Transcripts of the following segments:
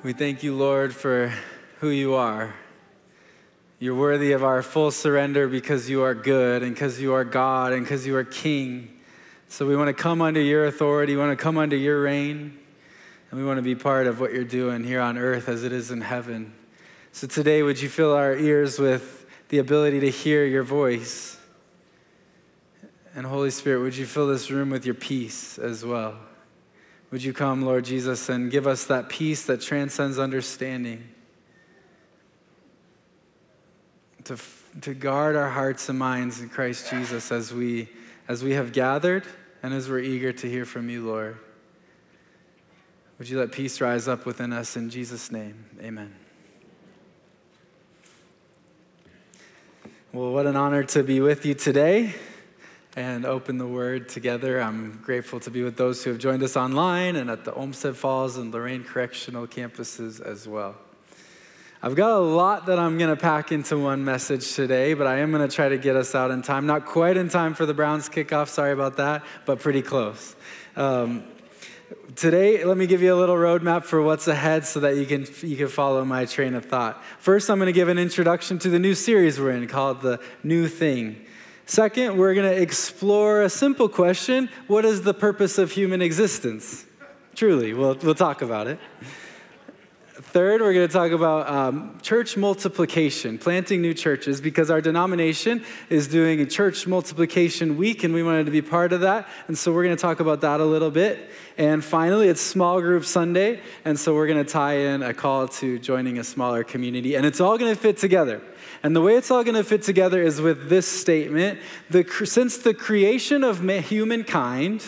We thank you, Lord, for who you are. You're worthy of our full surrender because you are good and because you are God and because you are King. So we want to come under your authority, we want to come under your reign, and we want to be part of what you're doing here on earth as it is in heaven. So today, would you fill our ears with the ability to hear your voice? And Holy Spirit, would you fill this room with your peace as well? Would you come, Lord Jesus, and give us that peace that transcends understanding, to guard our hearts and minds in Christ Jesus as we have gathered and as we're eager to hear from you, Lord. Would you let peace rise up within us in Jesus' name? Amen. Well, what an honor to be with you today and open the Word together. I'm grateful to be with those who have joined us online and at the Olmsted Falls and Lorain Correctional campuses as well. I've got a lot that I'm going to pack into one message today, but I am going to try to get us out in time. Not quite in time for the Browns kickoff, sorry about that, but pretty close. Today, let me give you a little roadmap for what's ahead so that you can follow my train of thought. First, I'm going to give an introduction to the new series we're in called The New Thing. Second, we're going to explore a simple question: what is the purpose of human existence? Truly, we'll talk about it. Third, we're going to talk about church multiplication, planting new churches, because our denomination is doing a church multiplication week, and we wanted to be part of that, and so we're going to talk about that a little bit. And finally, it's Small Group Sunday, and so we're going to tie in a call to joining a smaller community, and it's all going to fit together. And the way it's all going to fit together is with this statement: since the creation of humankind,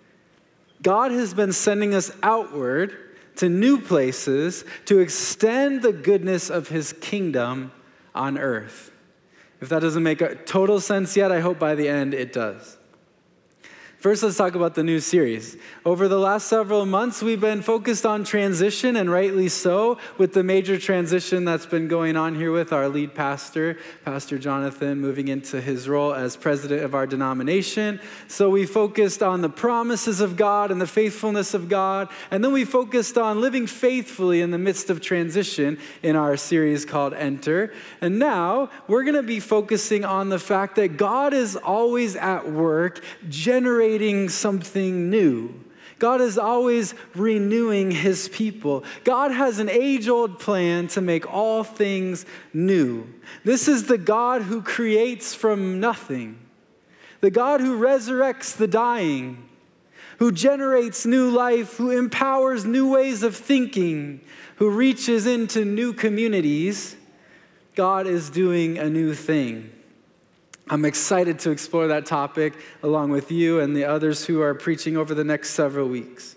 God has been sending us outward to new places to extend the goodness of his kingdom on earth. If that doesn't make total sense yet, I hope by the end it does. First, let's talk about the new series. Over the last several months, we've been focused on transition, and rightly so, with the major transition that's been going on here with our lead pastor, Pastor Jonathan, moving into his role as president of our denomination. So we focused on the promises of God and the faithfulness of God, and then we focused on living faithfully in the midst of transition in our series called Enter. And now, we're going to be focusing on the fact that God is always at work generating something new. God is always renewing his people. God has an age-old plan to make all things new. This is the God who creates from nothing, the God who resurrects the dying, who generates new life, who empowers new ways of thinking, who reaches into new communities. God is doing a new thing. I'm excited to explore that topic along with you and the others who are preaching over the next several weeks.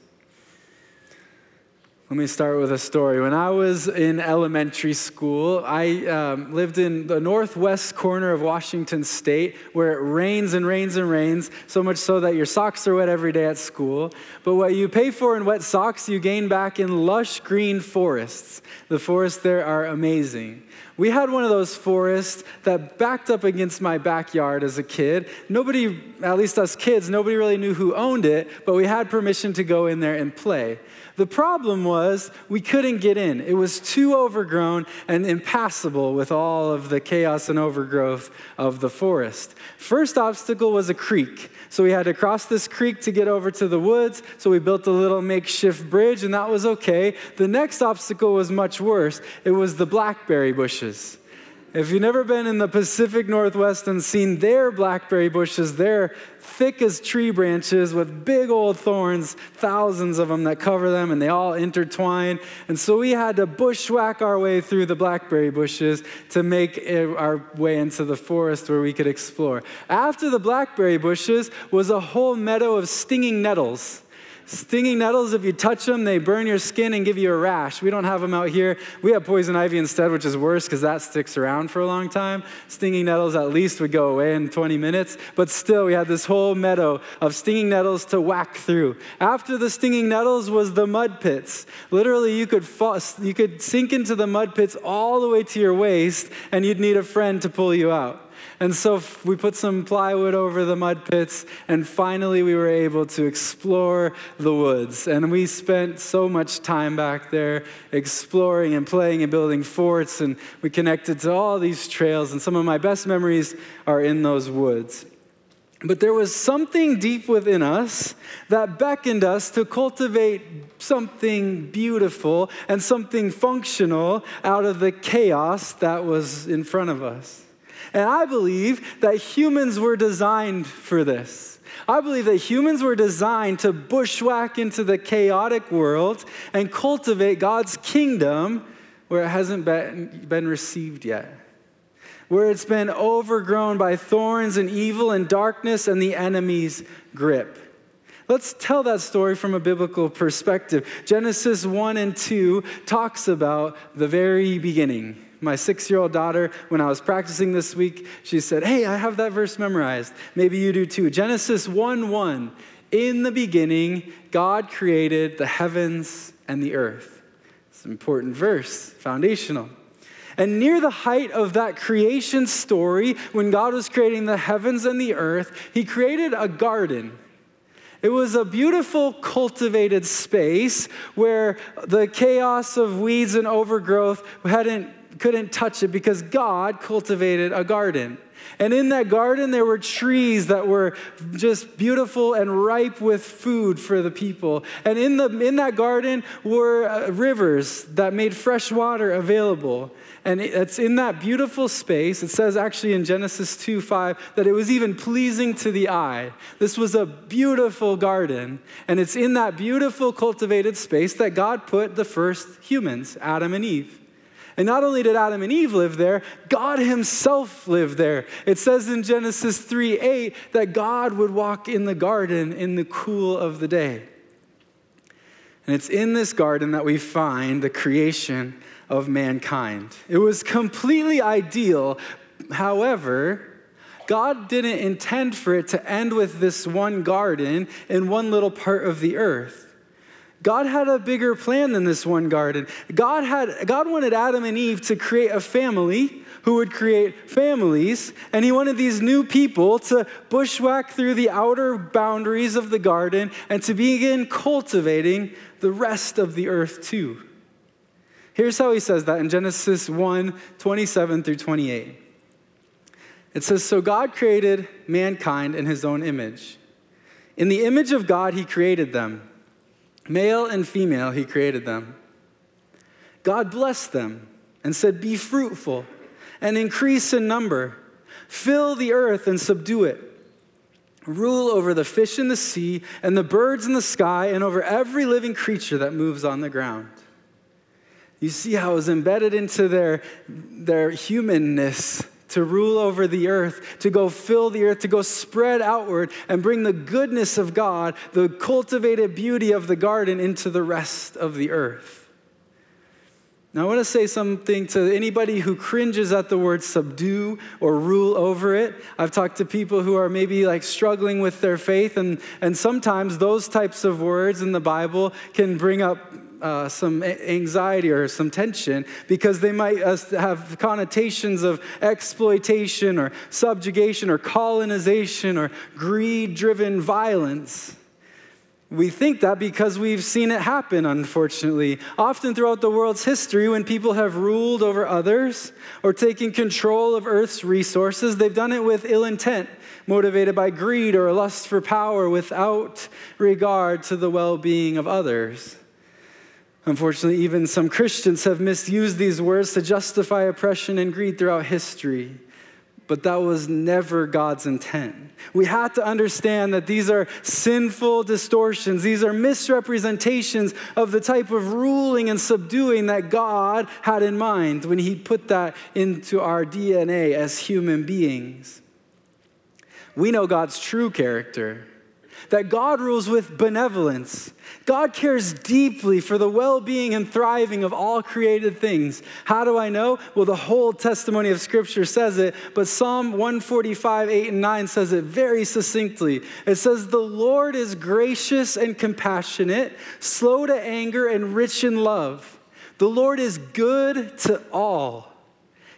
Let me start with a story. When I was in elementary school, I lived in the northwest corner of Washington State, where it rains and rains and rains, so much so that your socks are wet every day at school. But what you pay for in wet socks, you gain back in lush green forests. The forests there are amazing. We had one of those forests that backed up against my backyard as a kid. Nobody, at least us kids, nobody really knew who owned it, but we had permission to go in there and play. The problem was we couldn't get in. It was too overgrown and impassable with all of the chaos and overgrowth of the forest. First obstacle was a creek. So we had to cross this creek to get over to the woods. So we built a little makeshift bridge, and that was okay. The next obstacle was much worse. It was the blackberry bushes. If you've never been in the Pacific Northwest and seen their blackberry bushes, they're thick as tree branches with big old thorns, thousands of them that cover them, and they all intertwine. And so we had to bushwhack our way through the blackberry bushes to make our way into the forest where we could explore. After the blackberry bushes was a whole meadow of stinging nettles. Stinging nettles, if you touch them, they burn your skin and give you a rash. We don't have them out here. We have poison ivy instead, which is worse because that sticks around for a long time. Stinging nettles at least would go away in 20 minutes. But still, we had this whole meadow of stinging nettles to whack through. After the stinging nettles was the mud pits. Literally, you could sink into the mud pits all the way to your waist, and you'd need a friend to pull you out. And so we put some plywood over the mud pits, and finally we were able to explore the woods. And we spent so much time back there exploring and playing and building forts, and we connected to all these trails, and some of my best memories are in those woods. But there was something deep within us that beckoned us to cultivate something beautiful and something functional out of the chaos that was in front of us. And I believe that humans were designed for this. I believe that humans were designed to bushwhack into the chaotic world and cultivate God's kingdom where it hasn't been received yet, where it's been overgrown by thorns and evil and darkness and the enemy's grip. Let's tell that story from a biblical perspective. Genesis 1 and 2 talks about the very beginning. My 6-year-old daughter, when I was practicing this week, she said, "Hey, I have that verse memorized. Maybe you do too." Genesis 1:1, "In the beginning, God created the heavens and the earth." It's an important verse, foundational. And near the height of that creation story, when God was creating the heavens and the earth, he created a garden. It was a beautiful, cultivated space where the chaos of weeds and overgrowth couldn't touch it because God cultivated a garden. And in that garden, there were trees that were just beautiful and ripe with food for the people. And in that garden were rivers that made fresh water available. And it's in that beautiful space, it says actually in Genesis 2:5, that it was even pleasing to the eye. This was a beautiful garden. And it's in that beautiful cultivated space that God put the first humans, Adam and Eve. And not only did Adam and Eve live there, God himself lived there. It says in Genesis 3:8 that God would walk in the garden in the cool of the day. And it's in this garden that we find the creation of mankind. It was completely ideal. However, God didn't intend for it to end with this one garden in one little part of the earth. God had a bigger plan than this one garden. God wanted Adam and Eve to create a family who would create families, and he wanted these new people to bushwhack through the outer boundaries of the garden and to begin cultivating the rest of the earth too. Here's how he says that in Genesis 1:27 through 28. It says, "So God created mankind in his own image. In the image of God, he created them. Male and female, he created them. God blessed them and said, 'Be fruitful and increase in number. Fill the earth and subdue it. Rule over the fish in the sea and the birds in the sky and over every living creature that moves on the ground.'" You see how it was embedded into their humanness to rule over the earth, to go fill the earth, to go spread outward and bring the goodness of God, the cultivated beauty of the garden into the rest of the earth. Now I want to say something to anybody who cringes at the word subdue or rule over it. I've talked to people who are maybe like struggling with their faith, and sometimes those types of words in the Bible can bring up some anxiety or some tension because they might have connotations of exploitation or subjugation or colonization or greed-driven violence. We think that because we've seen it happen, unfortunately. Often throughout the world's history, when people have ruled over others or taken control of Earth's resources, they've done it with ill intent, motivated by greed or a lust for power without regard to the well-being of others. Unfortunately, even some Christians have misused these words to justify oppression and greed throughout history. But that was never God's intent. We have to understand that these are sinful distortions. These are misrepresentations of the type of ruling and subduing that God had in mind when he put that into our DNA as human beings. We know God's true character, that God rules with benevolence. God cares deeply for the well-being and thriving of all created things. How do I know? Well, the whole testimony of Scripture says it, but Psalm 145, 8 and 9 says it very succinctly. It says, "The Lord is gracious and compassionate, slow to anger and rich in love. The Lord is good to all.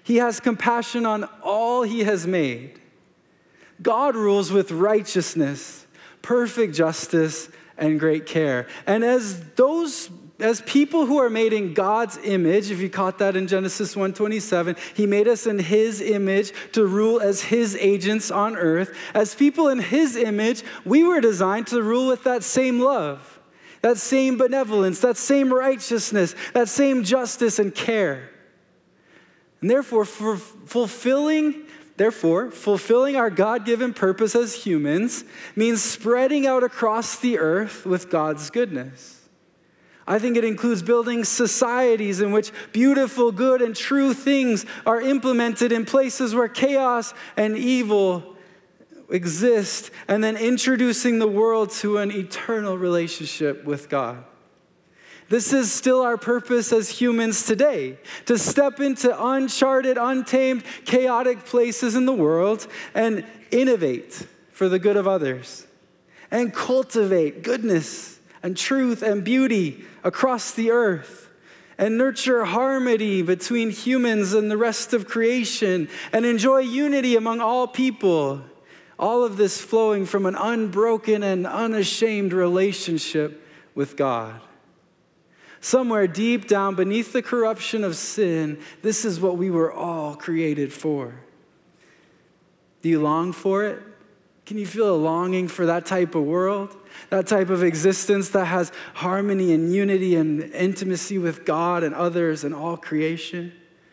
He has compassion on all he has made. God rules with righteousness, perfect justice, and great care. And as people who are made in God's image, if you caught that in Genesis 1:27, he made us in his image to rule as his agents on earth. As people in his image, we were designed to rule with that same love, that same benevolence, that same righteousness, that same justice and care. And therefore, fulfilling our God-given purpose as humans means spreading out across the earth with God's goodness. I think it includes building societies in which beautiful, good, and true things are implemented in places where chaos and evil exist, and then introducing the world to an eternal relationship with God. This is still our purpose as humans today, to step into uncharted, untamed, chaotic places in the world and innovate for the good of others and cultivate goodness and truth and beauty across the earth and nurture harmony between humans and the rest of creation and enjoy unity among all people. All of this flowing from an unbroken and unashamed relationship with God. Somewhere deep down beneath the corruption of sin, this is what we were all created for. Do you long for it? Can you feel a longing for that type of world? That type of existence that has harmony and unity and intimacy with God and others and all creation?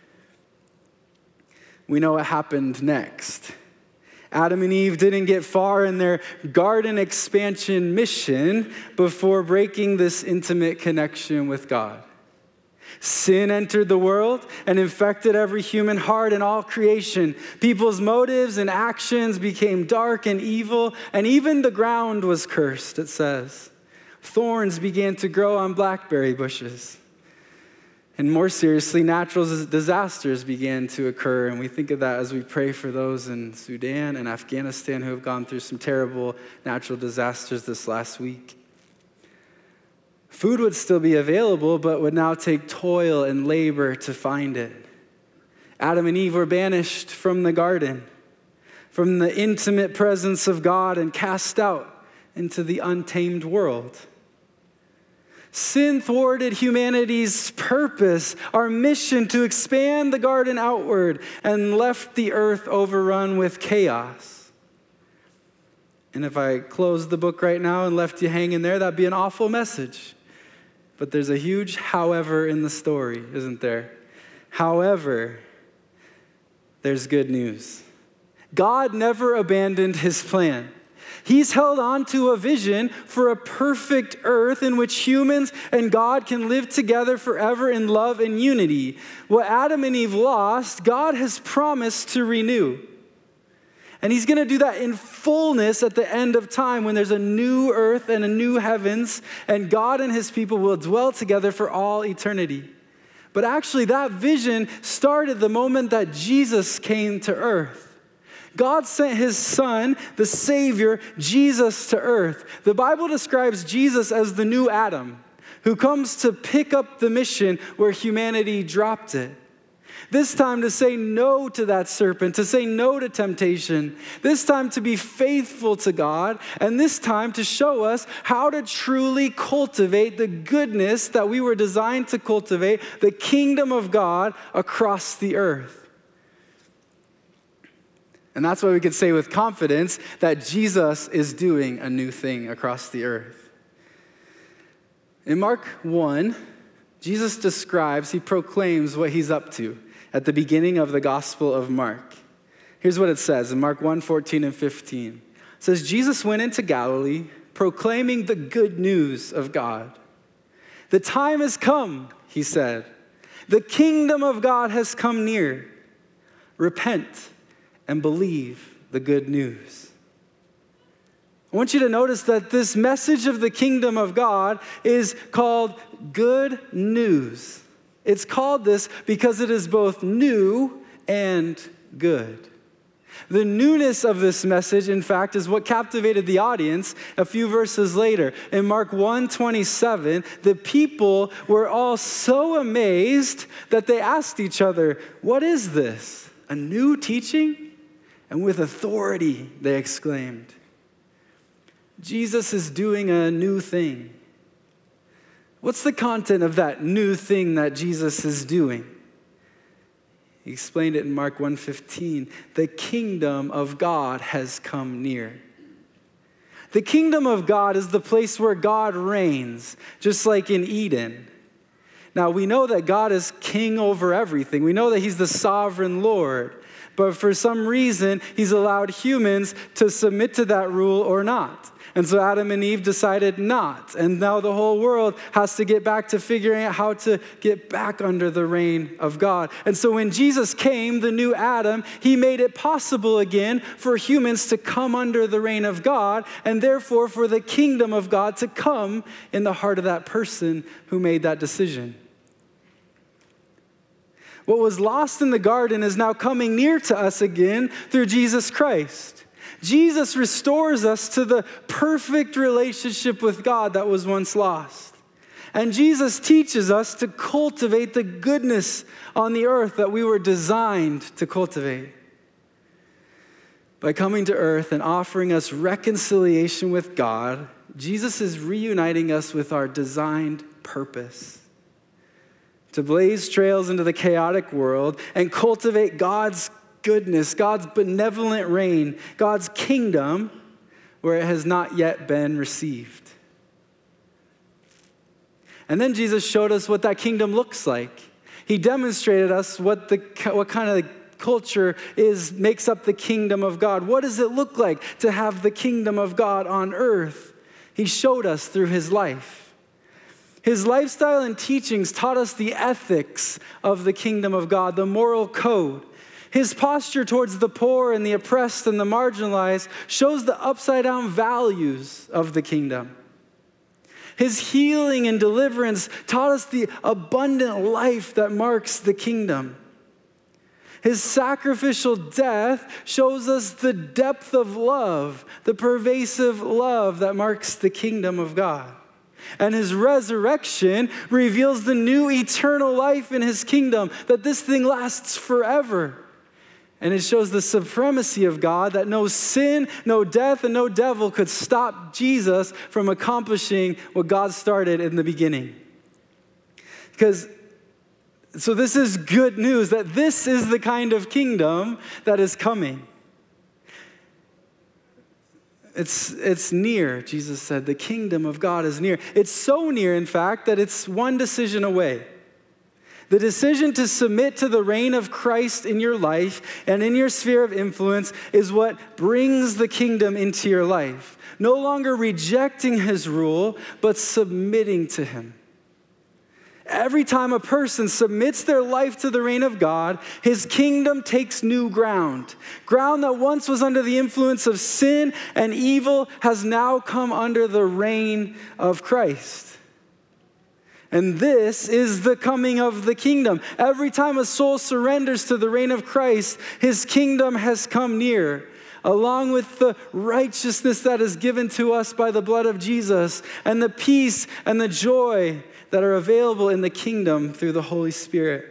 We know what happened next. Adam and Eve didn't get far in their garden expansion mission before breaking this intimate connection with God. Sin entered the world and infected every human heart and all creation. People's motives and actions became dark and evil, and even the ground was cursed, it says. Thorns began to grow on blackberry bushes. And more seriously, natural disasters began to occur, and we think of that as we pray for those in Sudan and Afghanistan who have gone through some terrible natural disasters this last week. Food would still be available, but would now take toil and labor to find it. Adam and Eve were banished from the garden, from the intimate presence of God, and cast out into the untamed world. Sin thwarted humanity's purpose, our mission to expand the garden outward, and left the earth overrun with chaos. And if I closed the book right now and left you hanging there, that'd be an awful message. But there's a huge however in the story, isn't there? However, there's good news. God never abandoned his plan. He's held on to a vision for a perfect earth in which humans and God can live together forever in love and unity. What Adam and Eve lost, God has promised to renew. And he's going to do that in fullness at the end of time when there's a new earth and a new heavens, and God and his people will dwell together for all eternity. But actually, that vision started the moment that Jesus came to earth. God sent his son, the Savior, Jesus, to earth. The Bible describes Jesus as the new Adam, who comes to pick up the mission where humanity dropped it. This time to say no to that serpent, to say no to temptation. This time to be faithful to God, and this time to show us how to truly cultivate the goodness that we were designed to cultivate, the kingdom of God across the earth. And that's why we could say with confidence that Jesus is doing a new thing across the earth. In Mark 1, Jesus he proclaims what he's up to at the beginning of the Gospel of Mark. Here's what it says in Mark 1, 14 and 15. It says, Jesus went into Galilee proclaiming the good news of God. The time has come, he said. The kingdom of God has come near. Repent and believe the good news. I want you to notice that this message of the kingdom of God is called good news. It's called this because it is both new and good. The newness of this message, in fact, is what captivated the audience a few verses later. In Mark 1:27, the people were all so amazed that they asked each other, "What is this? A new teaching?" And with authority, they exclaimed. Jesus is doing a new thing. What's the content of that new thing that Jesus is doing? He explained it in Mark 1:15. The kingdom of God has come near. The kingdom of God is the place where God reigns, just like in Eden. Now, we know that God is king over everything. We know that he's the sovereign Lord. But for some reason, he's allowed humans to submit to that rule or not. And so Adam and Eve decided not. And now the whole world has to get back to figuring out how to get back under the reign of God. And so when Jesus came, the new Adam, he made it possible again for humans to come under the reign of God, and therefore for the kingdom of God to come in the heart of that person who made that decision. What was lost in the garden is now coming near to us again through Jesus Christ. Jesus restores us to the perfect relationship with God that was once lost. And Jesus teaches us to cultivate the goodness on the earth that we were designed to cultivate. By coming to earth and offering us reconciliation with God, Jesus is reuniting us with our designed purpose: to blaze trails into the chaotic world and cultivate God's goodness, God's benevolent reign, God's kingdom where it has not yet been received. And then Jesus showed us what that kingdom looks like. He demonstrated us what kind of culture makes up the kingdom of God. What does it look like to have the kingdom of God on earth? He showed us through his life. His lifestyle and teachings taught us the ethics of the kingdom of God, the moral code. His posture towards the poor and the oppressed and the marginalized shows the upside-down values of the kingdom. His healing and deliverance taught us the abundant life that marks the kingdom. His sacrificial death shows us the depth of love, the pervasive love that marks the kingdom of God. And his resurrection reveals the new eternal life in his kingdom, that this thing lasts forever. And it shows the supremacy of God, that no sin, no death, and no devil could stop Jesus from accomplishing what God started in the beginning. So this is good news, that this is the kind of kingdom that is coming. It's near, Jesus said. The kingdom of God is near. It's so near, in fact, that it's one decision away. The decision to submit to the reign of Christ in your life and in your sphere of influence is what brings the kingdom into your life. No longer rejecting his rule, but submitting to him. Every time a person submits their life to the reign of God, his kingdom takes new ground. Ground that once was under the influence of sin and evil has now come under the reign of Christ. And this is the coming of the kingdom. Every time a soul surrenders to the reign of Christ, his kingdom has come near, along with the righteousness that is given to us by the blood of Jesus, and the peace and the joy that are available in the kingdom through the Holy Spirit.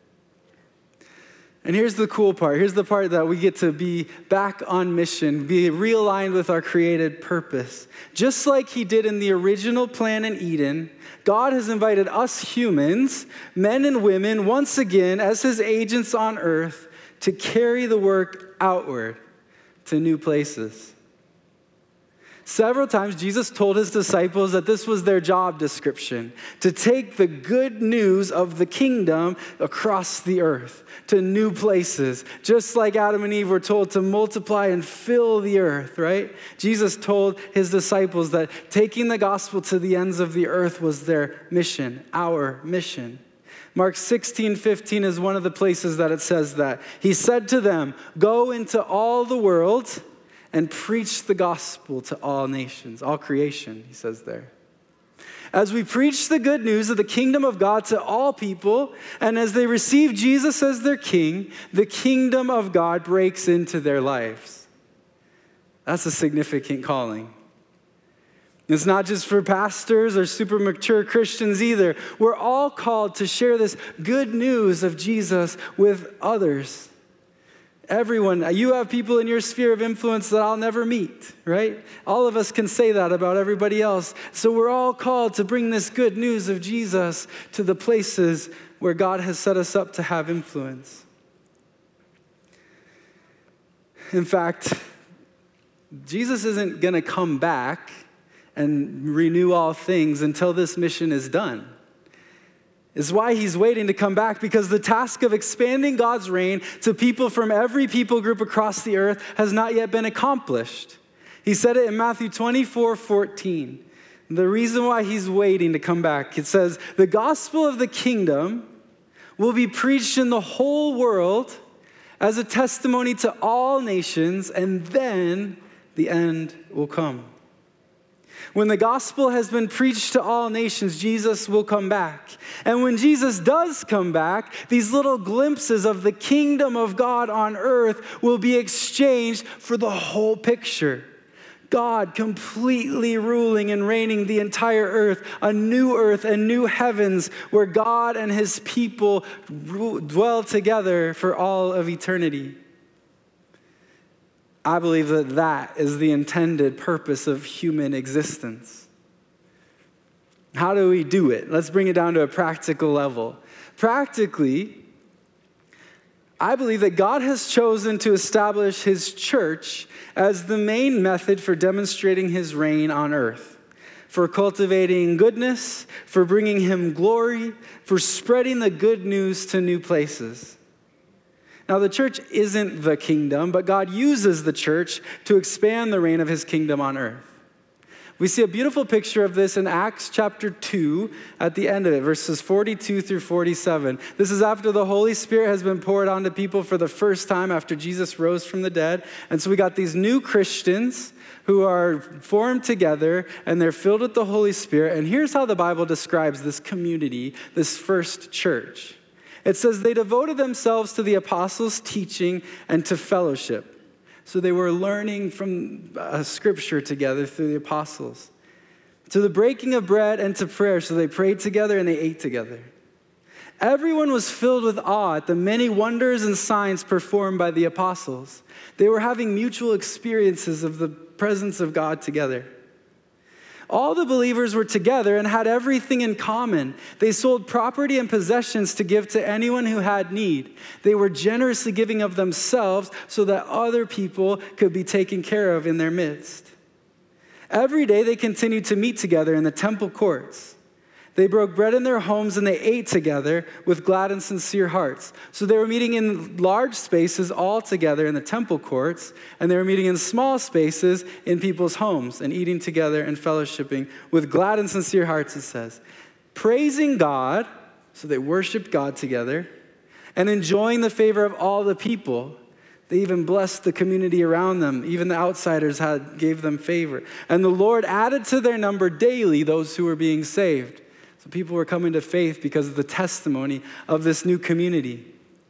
And here's the cool part. Here's the part that we get to be back on mission, be realigned with our created purpose. Just like he did in the original plan in Eden, God has invited us humans, men and women, once again as his agents on earth, to carry the work outward to new places. Several times, Jesus told his disciples that this was their job description, to take the good news of the kingdom across the earth to new places. Just like Adam and Eve were told to multiply and fill the earth, right? Jesus told his disciples that taking the gospel to the ends of the earth was their mission, our mission. Mark 16:15 is one of the places that it says that. He said to them, "Go into all the world and preach the gospel to all nations," all creation, he says there. As we preach the good news of the kingdom of God to all people, and as they receive Jesus as their king, the kingdom of God breaks into their lives. That's a significant calling. It's not just for pastors or super mature Christians either. We're all called to share this good news of Jesus with others. Everyone, you have people in your sphere of influence that I'll never meet, right? All of us can say that about everybody else. So we're all called to bring this good news of Jesus to the places where God has set us up to have influence. In fact, Jesus isn't going to come back and renew all things until this mission is done. It's why he's waiting to come back, because the task of expanding God's reign to people from every people group across the earth has not yet been accomplished. He said it in Matthew 24:14. The reason why he's waiting to come back, it says, the gospel of the kingdom will be preached in the whole world as a testimony to all nations, and then the end will come. When the gospel has been preached to all nations, Jesus will come back. And when Jesus does come back, these little glimpses of the kingdom of God on earth will be exchanged for the whole picture. God completely ruling and reigning the entire earth and new heavens where God and his people dwell together for all of eternity. I believe that that is the intended purpose of human existence. How do we do it? Let's bring it down to a practical level. Practically, I believe that God has chosen to establish his church as the main method for demonstrating his reign on earth, for cultivating goodness, for bringing him glory, for spreading the good news to new places. Now, the church isn't the kingdom, but God uses the church to expand the reign of his kingdom on earth. We see a beautiful picture of this in Acts chapter 2 at the end of it, verses 42 through 47. This is after the Holy Spirit has been poured onto people for the first time after Jesus rose from the dead. And so we got these new Christians who are formed together, and they're filled with the Holy Spirit. And here's how the Bible describes this community, this first church. It says they devoted themselves to the apostles' teaching and to fellowship. So they were learning from scripture together through the apostles. To the breaking of bread and to prayer. So they prayed together and they ate together. Everyone was filled with awe at the many wonders and signs performed by the apostles. They were having mutual experiences of the presence of God together. All the believers were together and had everything in common. They sold property and possessions to give to anyone who had need. They were generously giving of themselves so that other people could be taken care of in their midst. Every day they continued to meet together in the temple courts. They broke bread in their homes and they ate together with glad and sincere hearts. So they were meeting in large spaces all together in the temple courts, and they were meeting in small spaces in people's homes and eating together and fellowshipping with glad and sincere hearts, it says. Praising God, so they worshiped God together, and enjoying the favor of all the people. They even blessed the community around them. Even the outsiders gave them favor. And the Lord added to their number daily those who were being saved. People were coming to faith because of the testimony of this new community.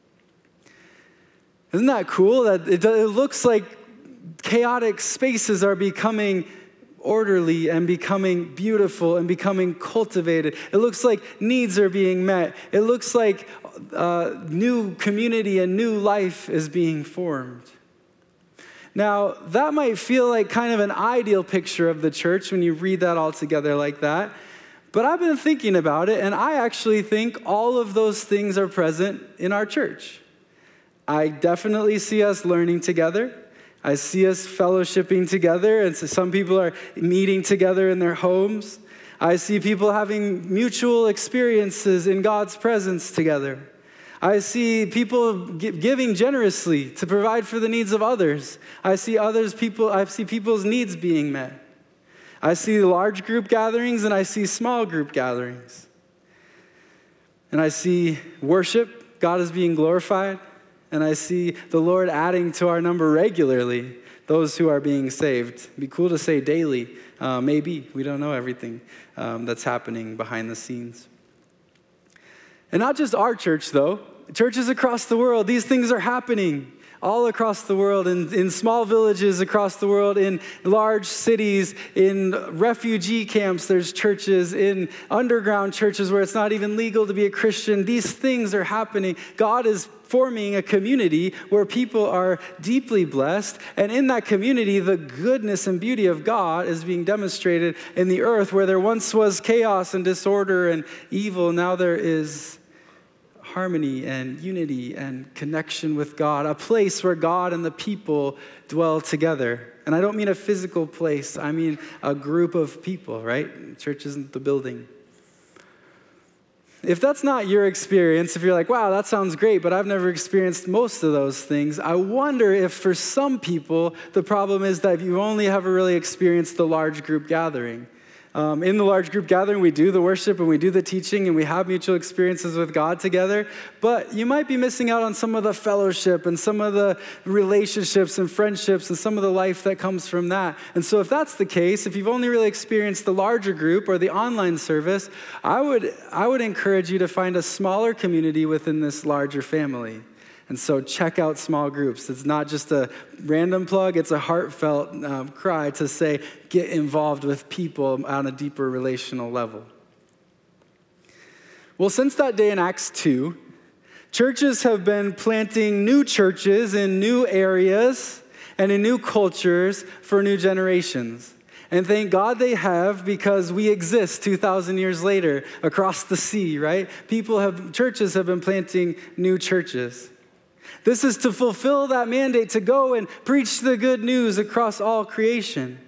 Isn't that cool? That it looks like chaotic spaces are becoming orderly and becoming beautiful and becoming cultivated. It looks like needs are being met. It looks like new community and new life is being formed. Now, that might feel like kind of an ideal picture of the church when you read that all together like that. But I've been thinking about it, and I actually think all of those things are present in our church. I definitely see us learning together. I see us fellowshipping together, and so some people are meeting together in their homes. I see people having mutual experiences in God's presence together. I see people giving generously to provide for the needs of others. I see people's needs being met. I see large group gatherings and I see small group gatherings. And I see worship, God is being glorified, and I see the Lord adding to our number regularly those who are being saved. It'd be cool to say daily. Maybe. We don't know everything that's happening behind the scenes. And not just our church, though. Churches across the world, these things are happening all across the world, in small villages across the world, in large cities, in refugee camps, there's churches, in underground churches where it's not even legal to be a Christian. These things are happening. God is forming a community where people are deeply blessed, and in that community, the goodness and beauty of God is being demonstrated in the earth where there once was chaos and disorder and evil. Now there is harmony and unity and connection with God, a place where God and the people dwell together. And I don't mean a physical place, I mean a group of people, right? Church isn't the building. If that's not your experience, if you're like, wow, that sounds great, but I've never experienced most of those things, I wonder if for some people, the problem is that you only ever really experienced the large group gathering. In the large group gathering, we do the worship and we do the teaching and we have mutual experiences with God together, but you might be missing out on some of the fellowship and some of the relationships and friendships and some of the life that comes from that. And so if that's the case, if you've only really experienced the larger group or the online service, I would encourage you to find a smaller community within this larger family. And so check out small groups. It's not just a random plug, it's a heartfelt cry to say, get involved with people on a deeper relational level. Well, since that day in Acts 2, churches have been planting new churches in new areas and in new cultures for new generations. And thank God they have, because we exist 2,000 years later across the sea, right? Churches have been planting new churches. This is to fulfill that mandate to go and preach the good news across all creation.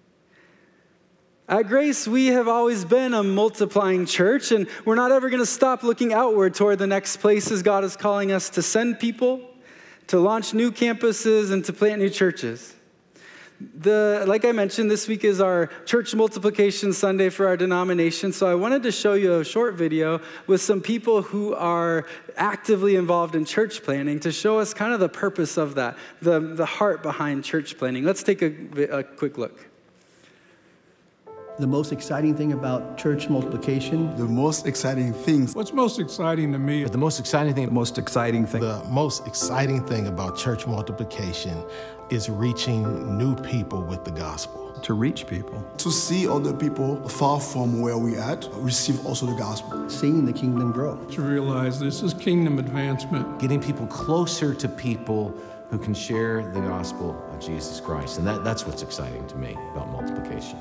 At Grace, we have always been a multiplying church, and we're not ever going to stop looking outward toward the next places God is calling us to send people, to launch new campuses, and to plant new churches. Like I mentioned, this week is our church multiplication Sunday for our denomination, so I wanted to show you a short video with some people who are actively involved in church planning to show us kind of the purpose of that, the heart behind church planning. Let's take a quick look. The most exciting thing about church multiplication. The most exciting things. What's most exciting to me? The most exciting thing. The most exciting thing. The most exciting thing about church multiplication is reaching new people with the gospel. To reach people. To see other people far from where we at receive also the gospel. Seeing the kingdom grow. To realize this is kingdom advancement. Getting people closer to people who can share the gospel of Jesus Christ. And that's what's exciting to me about multiplication.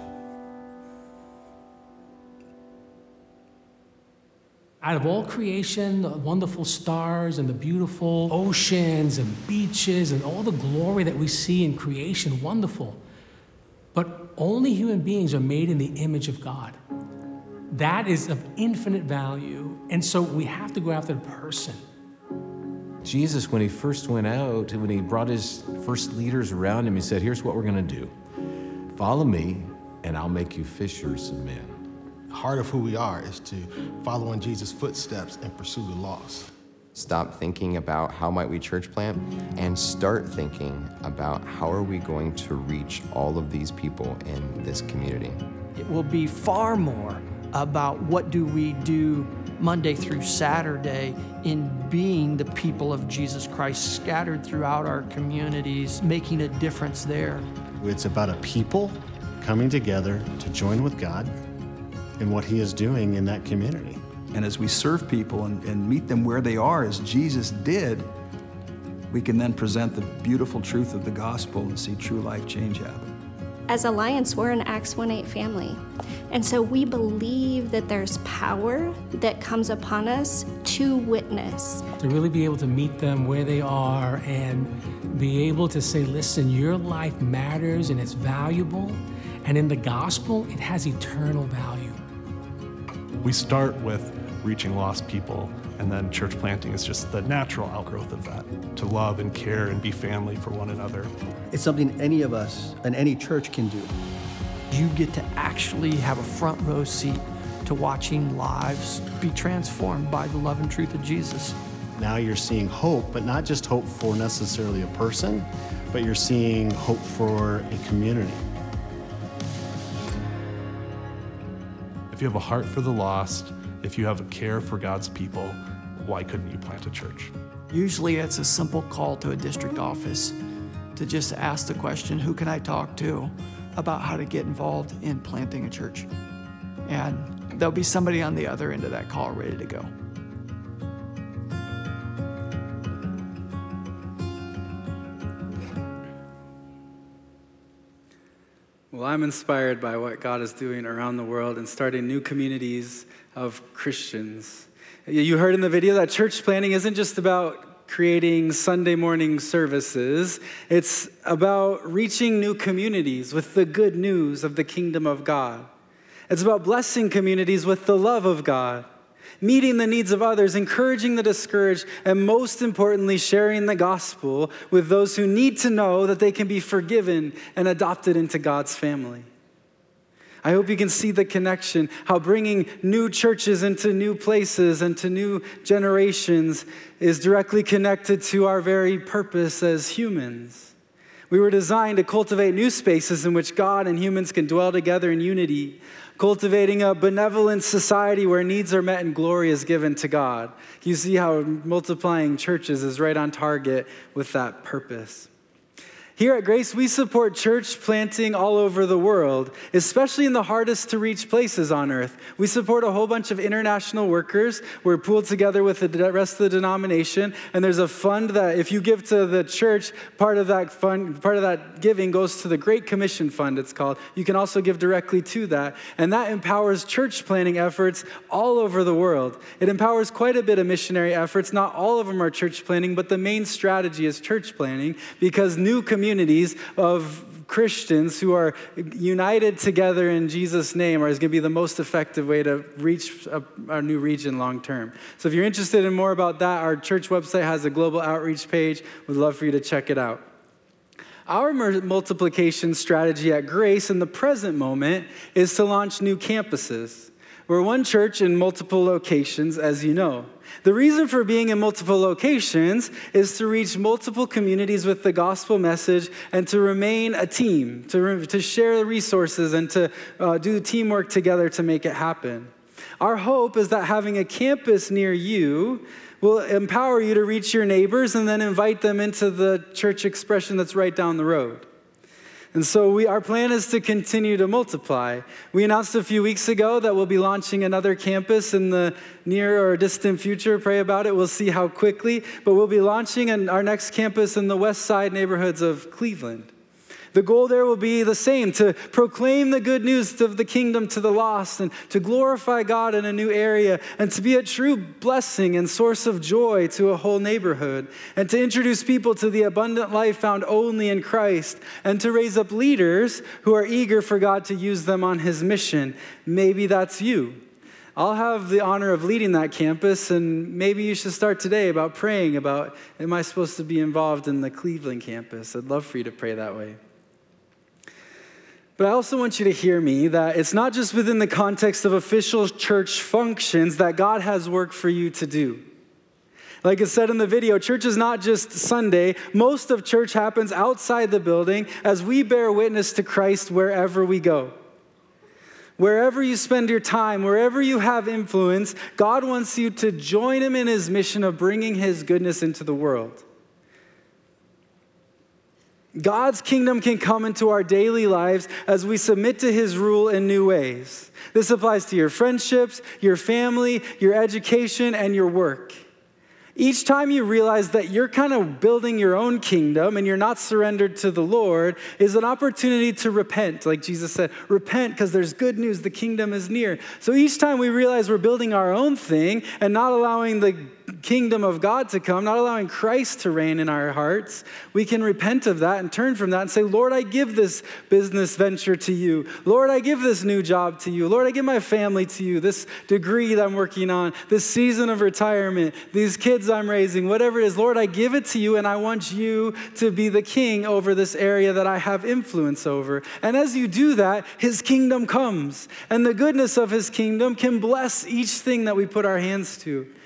Out of all creation, the wonderful stars and the beautiful oceans and beaches and all the glory that we see in creation, wonderful. But only human beings are made in the image of God. That is of infinite value. And so we have to go after the person. Jesus, when he first went out, when he brought his first leaders around him, he said, here's what we're going to do. Follow me, and I'll make you fishers of men. The heart of who we are is to follow in Jesus' footsteps and pursue the lost. Stop thinking about how might we church plant and start thinking about how are we going to reach all of these people in this community. It will be far more about what do we do Monday through Saturday in being the people of Jesus Christ scattered throughout our communities, making a difference there. It's about a people coming together to join with God in what he is doing in that community. And as we serve people and meet them where they are, as Jesus did, we can then present the beautiful truth of the gospel and see true life change happen. As Alliance, we're an Acts 1:8 family. And so we believe that there's power that comes upon us to witness. To really be able to meet them where they are and be able to say, listen, your life matters and it's valuable. And in the gospel, it has eternal value. We start with reaching lost people, and then church planting is just the natural outgrowth of that, to love and care and be family for one another. It's something any of us and any church can do. You get to actually have a front row seat to watching lives be transformed by the love and truth of Jesus. Now you're seeing hope, but not just hope for necessarily a person, but you're seeing hope for a community. If you have a heart for the lost, if you have a care for God's people, why couldn't you plant a church? Usually it's a simple call to a district office to just ask the question, who can I talk to about how to get involved in planting a church? And there'll be somebody on the other end of that call ready to go. Well, I'm inspired by what God is doing around the world and starting new communities of Christians. You heard in the video that church planting isn't just about creating Sunday morning services. It's about reaching new communities with the good news of the kingdom of God. It's about blessing communities with the love of God, meeting the needs of others, encouraging the discouraged, and most importantly, sharing the gospel with those who need to know that they can be forgiven and adopted into God's family. I hope you can see the connection, how bringing new churches into new places and to new generations is directly connected to our very purpose as humans. We were designed to cultivate new spaces in which God and humans can dwell together in unity, cultivating a benevolent society where needs are met and glory is given to God. You see how multiplying churches is right on target with that purpose. Here at Grace, we support church planting all over the world, especially in the hardest to reach places on earth. We support a whole bunch of international workers. We're pooled together with the rest of the denomination, and there's a fund that if you give to the church, part of that giving goes to the Great Commission Fund, it's called. You can also give directly to that, and that empowers church planting efforts all over the world. It empowers quite a bit of missionary efforts. Not all of them are church planting, but the main strategy is church planting because new communities of Christians who are united together in Jesus' name is going to be the most effective way to reach our new region long term. So if you're interested in more about that, our church website has a global outreach page. We'd love for you to check it out. Our multiplication strategy at Grace in the present moment is to launch new campuses. We're one church in multiple locations, as you know. The reason for being in multiple locations is to reach multiple communities with the gospel message and to remain a team, to share the resources and to do teamwork together to make it happen. Our hope is that having a campus near you will empower you to reach your neighbors and then invite them into the church expression that's right down the road. And so our plan is to continue to multiply. We announced a few weeks ago that we'll be launching another campus in the near or distant future. Pray about it. We'll see how quickly. But we'll be launching our next campus in the west side neighborhoods of Cleveland. The goal there will be the same, to proclaim the good news of the kingdom to the lost and to glorify God in a new area and to be a true blessing and source of joy to a whole neighborhood and to introduce people to the abundant life found only in Christ and to raise up leaders who are eager for God to use them on his mission. Maybe that's you. I'll have the honor of leading that campus, and maybe you should start today about praying about, am I supposed to be involved in the Cleveland campus? I'd love for you to pray that way. But I also want you to hear me that it's not just within the context of official church functions that God has work for you to do. Like I said in the video, church is not just Sunday. Most of church happens outside the building as we bear witness to Christ wherever we go. Wherever you spend your time, wherever you have influence, God wants you to join him in his mission of bringing his goodness into the world. God's kingdom can come into our daily lives as we submit to his rule in new ways. This applies to your friendships, your family, your education, and your work. Each time you realize that you're kind of building your own kingdom and you're not surrendered to the Lord is an opportunity to repent. Like Jesus said, repent because there's good news, the kingdom is near. So each time we realize we're building our own thing and not allowing the kingdom of God to come, not allowing Christ to reign in our hearts, we can repent of that and turn from that and say, Lord, I give this business venture to you. Lord, I give this new job to you. Lord, I give my family to you, this degree that I'm working on, this season of retirement, these kids I'm raising, whatever it is. Lord, I give it to you, and I want you to be the king over this area that I have influence over. And as you do that, his kingdom comes, and the goodness of his kingdom can bless each thing that we put our hands to.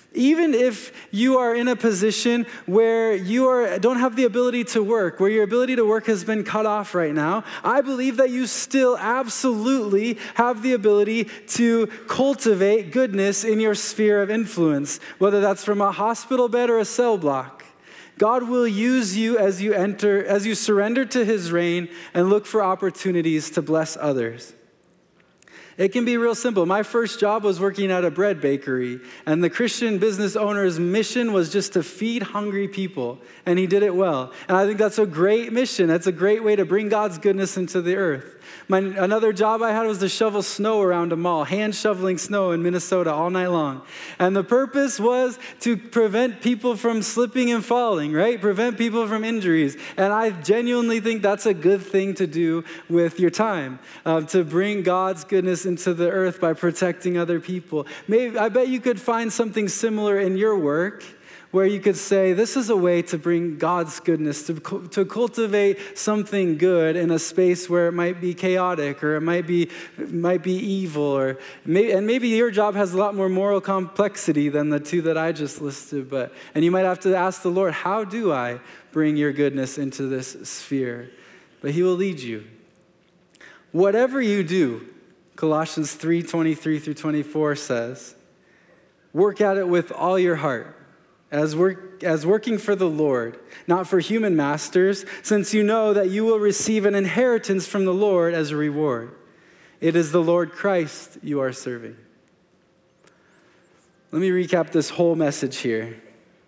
Even if you are in a position where you don't have the ability to work, where your ability to work has been cut off right now, I believe that you still absolutely have the ability to cultivate goodness in your sphere of influence, whether that's from a hospital bed or a cell block. God will use you as you surrender to his reign and look for opportunities to bless others. It can be real simple. My first job was working at a bread bakery, and the Christian business owner's mission was just to feed hungry people, and he did it well. And I think that's a great mission. That's a great way to bring God's goodness into the earth. Another job I had was to shovel snow around a mall, hand shoveling snow in Minnesota all night long. And the purpose was to prevent people from slipping and falling, right? Prevent people from injuries. And I genuinely think that's a good thing to do with your time, to bring God's goodness into the earth by protecting other people. I bet you could find something similar in your work, where you could say, this is a way to bring God's goodness, to cultivate something good in a space where it might be chaotic, or it might be evil, and maybe your job has a lot more moral complexity than the two that I just listed. And you might have to ask the Lord, how do I bring your goodness into this sphere? But he will lead you. Whatever you do, Colossians 3:23-24 says, work at it with all your heart, as working for the Lord, not for human masters, since you know that you will receive an inheritance from the Lord as a reward. It is the Lord Christ you are serving. Let me recap this whole message here.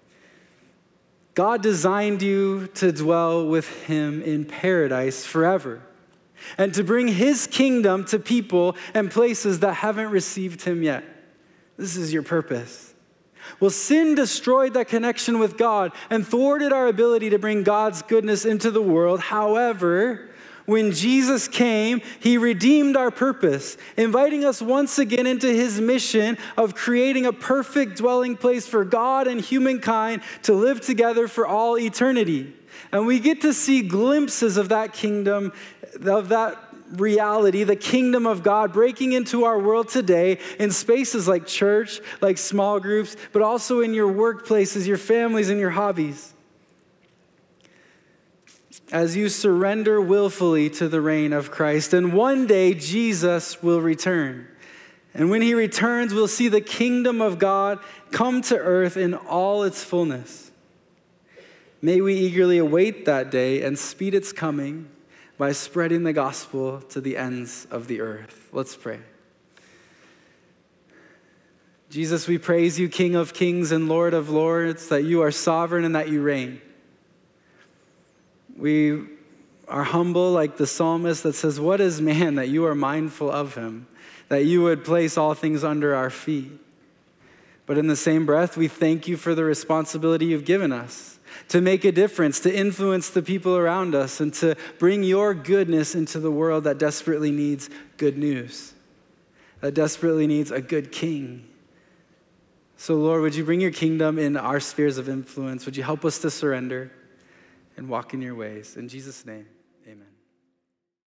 God designed you to dwell with him in paradise forever, and to bring his kingdom to people and places that haven't received him yet. This is your purpose. Well, sin destroyed that connection with God and thwarted our ability to bring God's goodness into the world. However, when Jesus came, he redeemed our purpose, inviting us once again into his mission of creating a perfect dwelling place for God and humankind to live together for all eternity. And we get to see glimpses of that kingdom, of that reality, the kingdom of God breaking into our world today in spaces like church, like small groups, but also in your workplaces, your families, and your hobbies. As you surrender willfully to the reign of Christ, and one day Jesus will return. And when he returns, we'll see the kingdom of God come to earth in all its fullness. May we eagerly await that day and speed its coming by spreading the gospel to the ends of the earth. Let's pray. Jesus, we praise you, King of kings and Lord of lords, that you are sovereign and that you reign. We are humble like the psalmist that says, what is man that you are mindful of him, that you would place all things under our feet? But in the same breath, we thank you for the responsibility you've given us to make a difference, to influence the people around us, and to bring your goodness into the world that desperately needs good news, that desperately needs a good king. So, Lord, would you bring your kingdom in our spheres of influence? Would you help us to surrender and walk in your ways? In Jesus' name.